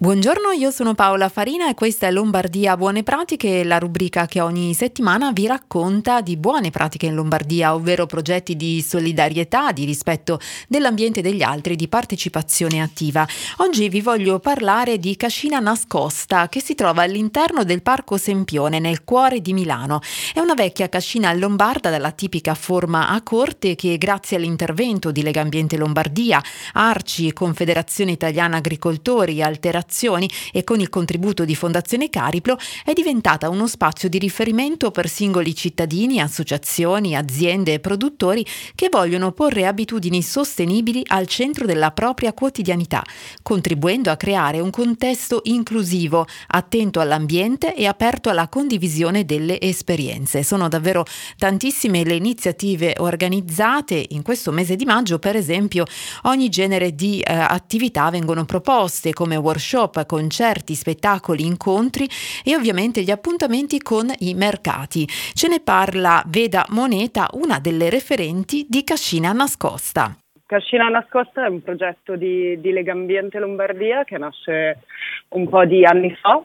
Buongiorno, io sono Paola Farina e questa è Lombardia Buone Pratiche, la rubrica che ogni settimana vi racconta di buone pratiche in Lombardia, ovvero progetti di solidarietà, di rispetto dell'ambiente e degli altri, di partecipazione attiva. Oggi vi voglio parlare di Cascina Nascosta, che si trova all'interno del Parco Sempione, nel cuore di Milano. È una vecchia cascina lombarda dalla tipica forma a corte che, grazie all'intervento di Legambiente Lombardia, Arci, Confederazione Italiana Agricoltori, Alterazioni e con il contributo di Fondazione Cariplo è diventata uno spazio di riferimento per singoli cittadini, associazioni, aziende e produttori che vogliono porre abitudini sostenibili al centro della propria quotidianità, contribuendo a creare un contesto inclusivo, attento all'ambiente e aperto alla condivisione delle esperienze. Sono davvero tantissime le iniziative organizzate in questo mese di maggio. Per esempio, ogni genere di attività vengono proposte, come workshop, concerti, spettacoli, incontri e ovviamente gli appuntamenti con i mercati. Ce ne parla Veda Moneta, una delle referenti di Cascina Nascosta. Cascina Nascosta è un progetto di Legambiente Lombardia che nasce un po' di anni fa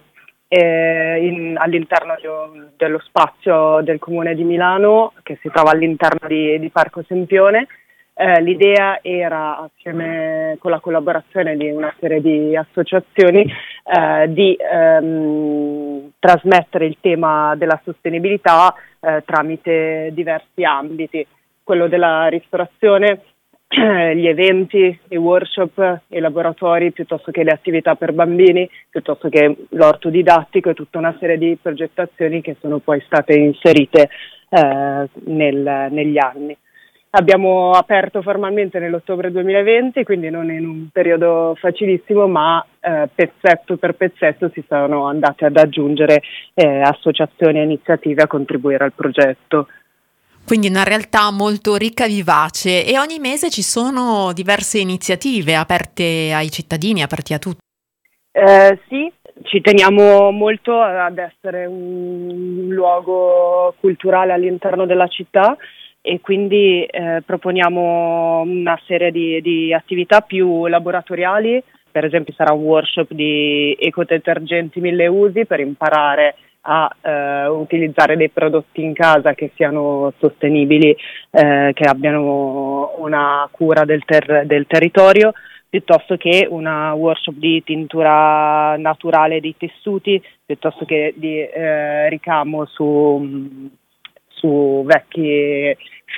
all'interno dello spazio del Comune di Milano, che si trova all'interno di Parco Sempione. L'idea era, assieme con la collaborazione di una serie di associazioni, di trasmettere il tema della sostenibilità tramite diversi ambiti, quello della ristorazione, gli eventi, i workshop, i laboratori, piuttosto che le attività per bambini, piuttosto che l'orto didattico e tutta una serie di progettazioni che sono poi state inserite negli anni. Abbiamo aperto formalmente nell'ottobre 2020, quindi non in un periodo facilissimo, ma pezzetto per pezzetto si sono andate ad aggiungere associazioni e iniziative a contribuire al progetto. Quindi una realtà molto ricca e vivace, e ogni mese ci sono diverse iniziative aperte ai cittadini, aperte a tutti. Sì, ci teniamo molto ad essere un luogo culturale all'interno della città e quindi proponiamo una serie di attività più laboratoriali. Per esempio sarà un workshop di ecodetergenti 1000 usi per imparare a utilizzare dei prodotti in casa che siano sostenibili, che abbiano una cura del territorio, piuttosto che una workshop di tintura naturale dei tessuti, piuttosto che di ricamo su vecchi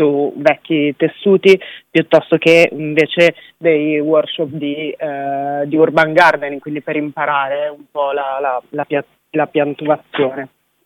tessuti, piuttosto che invece dei workshop di urban gardening, quindi per imparare un po' la piantumazione.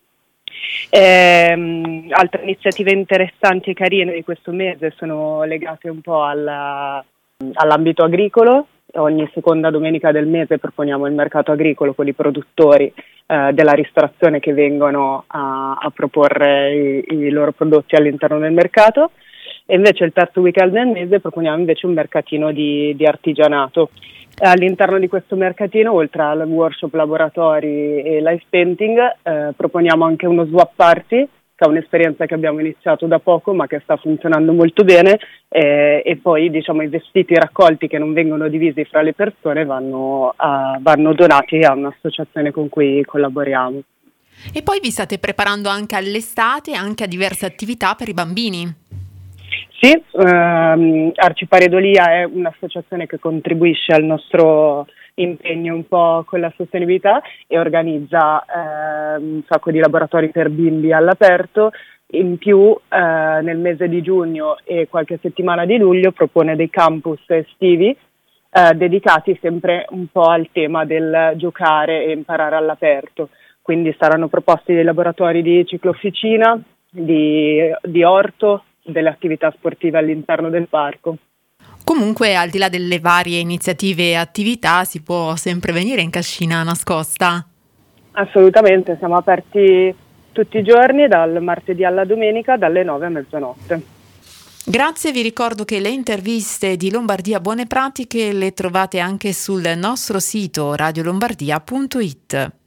Altre iniziative interessanti e carine di questo mese sono legate un po' all'ambito agricolo. Ogni seconda domenica del mese proponiamo il mercato agricolo con i produttori della ristorazione che vengono a proporre i loro prodotti all'interno del mercato, e invece il terzo weekend del mese proponiamo invece un mercatino di artigianato. All'interno di questo mercatino, oltre al workshop, laboratori e live painting, proponiamo anche uno swap party, che è un'esperienza che abbiamo iniziato da poco ma che sta funzionando molto bene, e poi i vestiti raccolti che non vengono divisi fra le persone vanno donati a un'associazione con cui collaboriamo. E poi vi state preparando anche all'estate, anche a diverse attività per i bambini. Sì, Arci Pareidolia è un'associazione che contribuisce al nostro impegno un po' con la sostenibilità e organizza un sacco di laboratori per bimbi all'aperto. In più nel mese di giugno e qualche settimana di luglio propone dei campus estivi dedicati sempre un po' al tema del giocare e imparare all'aperto. Quindi saranno proposti dei laboratori di ciclofficina, di orto, delle attività sportive all'interno del parco. Comunque, al di là delle varie iniziative e attività, si può sempre venire in Cascina Nascosta. Assolutamente, siamo aperti tutti i giorni, dal martedì alla domenica, dalle 9 a mezzanotte. Grazie, vi ricordo che le interviste di Lombardia Buone Pratiche le trovate anche sul nostro sito radiolombardia.it.